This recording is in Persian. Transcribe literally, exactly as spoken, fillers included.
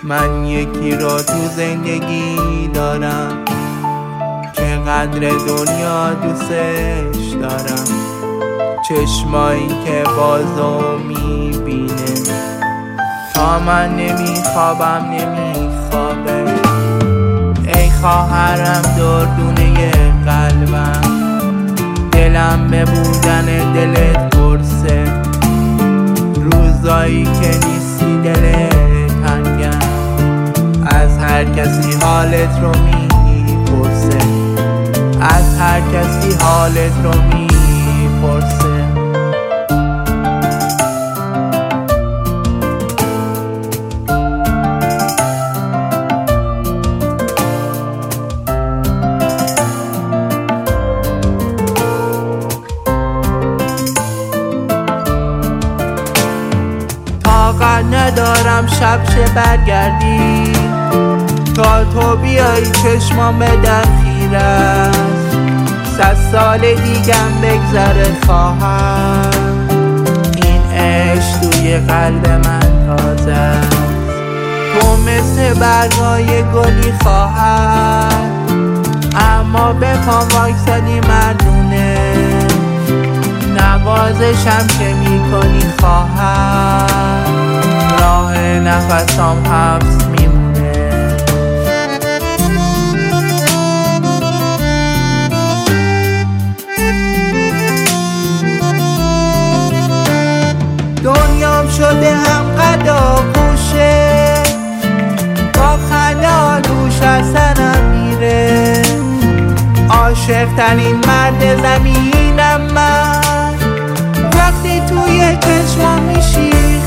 من یکی رو تو زندگی دارم که قدر دنیا دوستش دارم، چشمایی که بازو میبینه تا من نمیخوابم نمیخوابه. ای خواهرم دردونه قلبم، دلم به بودن دلت قرصه، روزایی که نیستی دلت تنگم، از هر کسی حالت رو میپرسه، از هر کسی حالت رو میپرسه. طاقت ندارم شب شه برگردی، تا تو بیایی چشمام به در خیره است، صد سال دیگم بگذره خواهر، این عشق توی قلب من تازه است. تو مثل برگای گلی خواهر، اما به پام واکسادی مردونه، نوازشم که میکنی خواهر، راه نفسام حبس میمونه. دنیام شده هم قدا گوشه، با خنده دوش از سرم میره، عاشق ترین مرد زمینم من، وقتی توی چشمام میشی